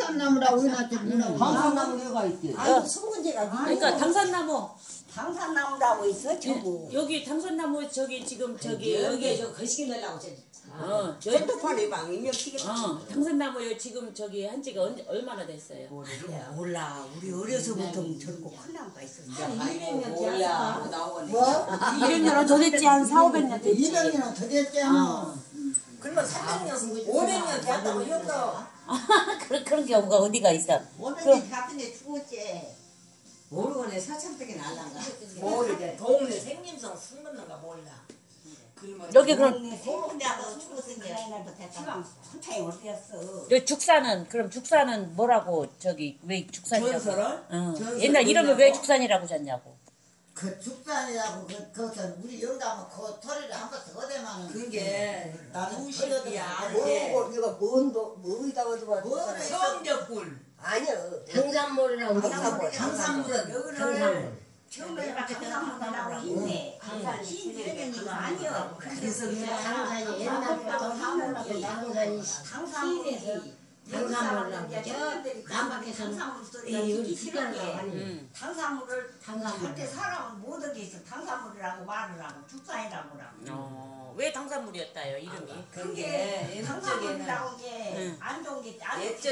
당산나무라고 해놨지 뭐라고. 당산나무가 있대. 아니 수문제가 그러니까 당산나무. 당산나무라고 있어 저거. 여기 당산나무 저기 지금 저기 여기 저 거시기 넣으려고 저기 핸드폰에 막 입력시켜. 당산나무 지금 저기 한 지가 얼마나 됐어요? 몰라 우리 어려서부터 저렇고 큰 나무가 있었어. 한 200년 지났어. 뭐? 200년은 더 됐지 한 4, 500년 됐지. 200년은 더 됐잖아. 그러면 300년, 500년 됐다고 했어. 그런 경우가 어디가 있어? 500년 같은데 죽었지. 모르고네 사창백에 날란가. 모르게 동네 생김성 숨었는가 몰라. 여기 그럼 생김대하고 죽었으니 그날도 됐다. 한차에 올때였어. 여기 죽사는 그럼 죽사는 뭐라고 저기 왜 죽산이라고? 전설을? 응. 옛날 이름을 왜 죽산이라고 졌냐고? 그 죽산이라고 그것은 우리 영감은 그 토리를 한 번 더 대면은 그게 나는 무식이야. 뭐고 이거 뭐이다고 들어와? 성적굴. 아니요. 당산물이라고 당산물은 당산물. 처음에 당산물이라고 있네. 신세계니까 아니요. 그래서 당산이 옛날부터 사물하고 당산이 당산물이 당산물이라고 하죠. 남방에서는 당산물이 싫어해. 당산물을 당산물. 절대 사람은 못 얻게 있어. 당산물이라고 말을 하고 죽산이라고 하고. 왜 당산물이었다요 이름이? 그게 당산물이라고 게 안 좋은 게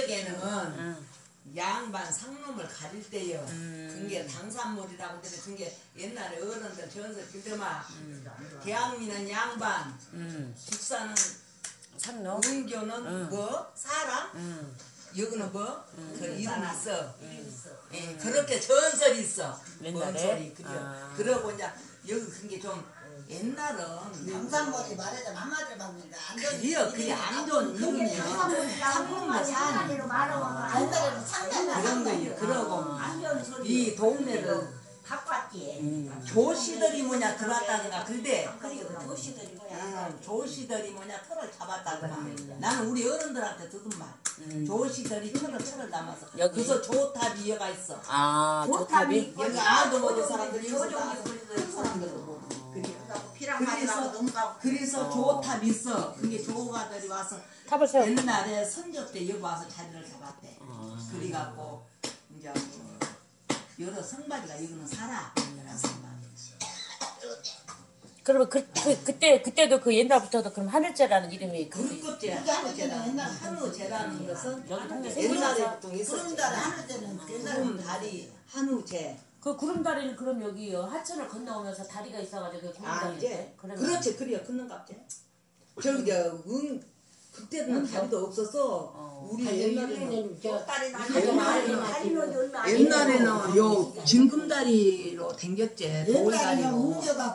옛적에는 양반 상놈을 가릴 때요. 그게 당산물이라고 그래. 그게 옛날에 어른들 전설 그때만 대학민은 양반, 죽사는 상놈, 은교는 뭐 사람, 여기는 뭐 그 이름이 있어. 예, 그렇게 전설이 있어. 옛날에? 전설이 그래요. 그러고 이제 여기 그게 좀 옛날은 당산물이 말하자면 한마디로 바꾸니까 안 좋은 그래요. 그게 안 좋은 이름이에요. 상놈도 산 옛날에는 상당히 그런 거예요. 그러고 이 동네를 바꿨지. 조시들이 뭐냐 들어왔다든가 그런데 그리고 도시들이 뭐야. 조시들이 뭐냐 털을 잡았다든가 나는 우리 어른들한테 듣은 말 조시들이 철을 담아서 여기? 그래서 조탑이 여가 있어. 아 조탑이? 여기 아도 모르는 사람들이 여기서 조종이 큰 사람들은 피랑마디라고 넘가고. 그래서 조탑 있어. 그게 조가들이 와서 탑을 세워. 옛날에 선조 때 여기 와서 자리를 잡았대. 그래갖고 이제 뭐 여러 성발이가 여기는 살아. 여러 성발. 그러면 그때도 그 옛날부터도 그럼 하늘재라는 이름이 불꽃제 한우제라는 옛날 한우제라는 것은 여기 동네 옛날에부터 구름 있었지. 달에 하늘 때는 구름 다리 한우제. 그 구름다리는 그럼 여기 하천을 건너오면서 다리가 있어가지고 그 구름다리인데? 그러면 그렇지 그래요 큰놈갑제. 저기 그때는 다리도 없어서 우리 옛날에는 옛날에는 요 진금다리로 댕겼지. 옛날에는 돌다리로. 운저가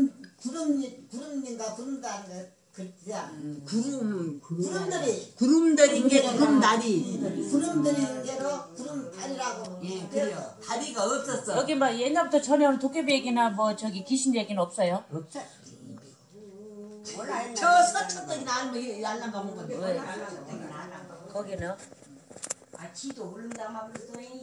구름인가 구름다리인가 그자 구름다리인 게 구름다리. 구름들인 게로 구름다리라고. 예 그래요. 다리가 없었어. 여기 막 옛날부터 전해오는 도깨비 얘기나 뭐 저기 귀신 얘기는 없어요? 없어. 몰라. 저 서천떡이나 알면 알랑 가면 건데. 거기는? 아 지도 모른다 막 그랬더니.